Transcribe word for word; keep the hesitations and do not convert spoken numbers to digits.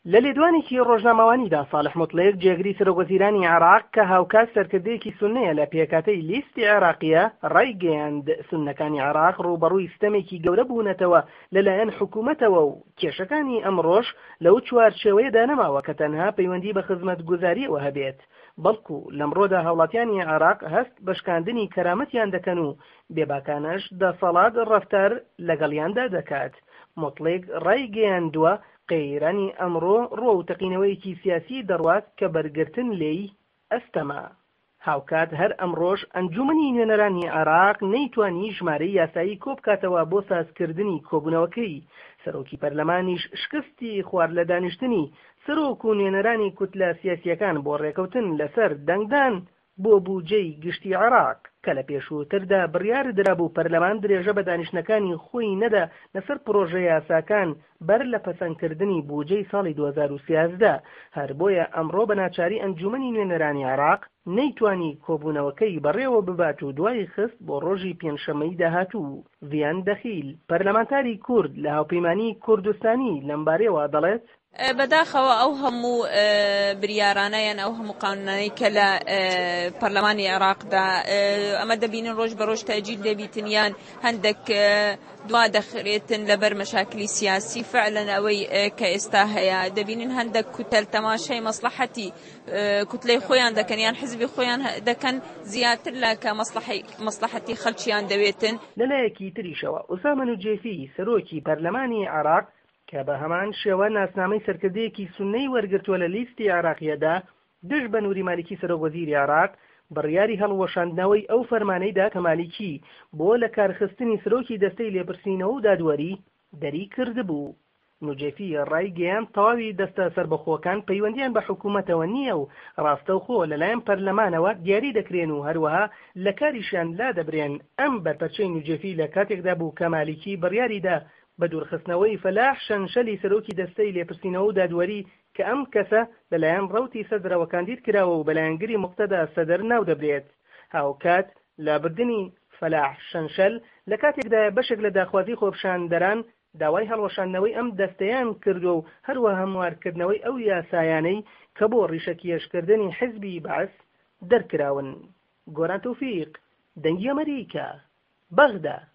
لە لێدوانێکی ڕۆژنامەوانیدا ساڵح موتڵێق جێگری سەرۆکوەزیرانی عێراق کە هاوکات سەرکردەیەکی سوننەیە لە پێکاتەی لیستی عێراقیە ڕایگەیاند سوننەکانی عێراق ڕووبەڕووی ستەمێکی گەورە بوونەتەوە لەلایەن حکوومەتەوە و کێشەکانی ئەمڕۆژ لەو چوارچێوەیەدا نەماوە کە تەنها پەیوەندی بە خزمەتگوزاریەوە هەبێت، بەڵکو لەمڕۆدا هاوڵاتیانی عێراق هەست بە شکاندنی کەرامەتیان دەکەن و بێباکانەش دەسەڵات ڕەفتار لەگەڵیاندا دەکات. موتڵێق ڕایگەیاندووە قەیرانی ئەمڕۆ ڕۆ و تەقینەوەیەکی سیاسی دەڕوات کە بەرگرتن لێی ئەستەما. هاوکات هەر ئەمڕۆژ ئەنجومەنی نوێنەرانی عێراق نەیتوانی ژمارەی یاسایی کۆبکاتەوە بۆ سازکردنی کۆبوونەوەکەی. سەرۆکی پەرلەمانیش شکستی خوارد لە دانیشتنی سەرۆک و نوێنەرانی کوتلە سیاسیەکان بۆ ڕێکەوتن لەسەر دەنگدان بۆ بوجەی گشتی عێراق کە لە پێشووتردا بڕیار درابوو پەرلەمان درێژە بە دانیشتەکانی خۆی نەدا لەسەر پرۆژە یاساکان بەر لە پەسەندکردنی بوجەی ساڵی دوو هەزار و سیانزدە. هەر بۆیە ئەمڕۆ بە ناچاری ئەنجومەنی نوێنەرانی عێراق نەیتوانی کۆبوونەوەکەی بەڕێوە ببات و دوای خست بۆ ڕۆژی پێنجشەممەی داهاتوو. ڤیان دەخیل پەرلەمانتاری کورد لە هاوپەیمانی کوردستانی لەمبارەیەوە دەڵێت بەداخەوە ئەو هەموو بریارانەیان ئەو هەموو قانونانەی کە لە پەرلەمانی عێراقدا ئەمە دەبینن ڕۆژ بە ڕۆژ تەجیل دەبیتنیان هەندێک دوا دەخرێتن لەبەر مەشاکلی سیاسی فعلەن ئەوەی کە ئێستا هەیە دەبینن هەندێک کوتەل تەماشای مەسلحەتی کوتلەی خۆیان دەکەن یان حزبی خۆیان دەکەن زیاتر لە کە مەسلحەتی خەڵکیان دەوێتن. لەلایەکی تریشەوە ئوسامە نوجێفی سەرۆکی پەرلەمانی عێراق کە بە هەمان شێوە ناسنامەی سەرکردەیەکی سوننەی وەرگرتووە لە لیستی عێراقیەدا دژ بە نووری مالیکی سەرۆکوەزیری عێراق بڕیاری هەڵوەشاندنەوەی ئەو فەرمانەیدا کە مالیکی بۆ لە کارخستنی سەرۆکی دەستەی لێپرسینەوە و دادوەری دەری کردبوو. نوجێفی ڕایگەیان تەواوی دەستە سەربەخۆکان پەیوەندیان بە حکوومەتەوە نییە و ڕاستەوخۆ لەلایەن پەرلەمانەوە دیاری دەکرێن و هەروەها لە کاریشیان لا دەبرێن. ئەم بەرپەرچەی نوجێفی لە کاتێکدا بوو کە مالیکی بڕیاریدا بە دوورخستنەوەی فەلاح شەنشەلی سەرۆکی دەستەی لێپرسینەوە و دادوەری کە ئەم کەسە لەلایەن ڕەوتی سەدرەوە کاندید کراوە و بەلایەنگری موقتەدا سەدەر ناو دەبرێت. هاوکات لابردنی فەلاح شەنشەل لە کاتێکدا بەشێک لە داخوازی خۆپشاندەران داوای هەڵوەشاندنەوەی ئەم دەستەیان کردو و هەروە هەموارکردنەوەی ئەو یاسایانەی کە بۆ ڕیشەکێشکردنی حیزبی بەعس دەرکراون. گۆران تەوفیق، دەنگی ئەمەریکا، بەغدا.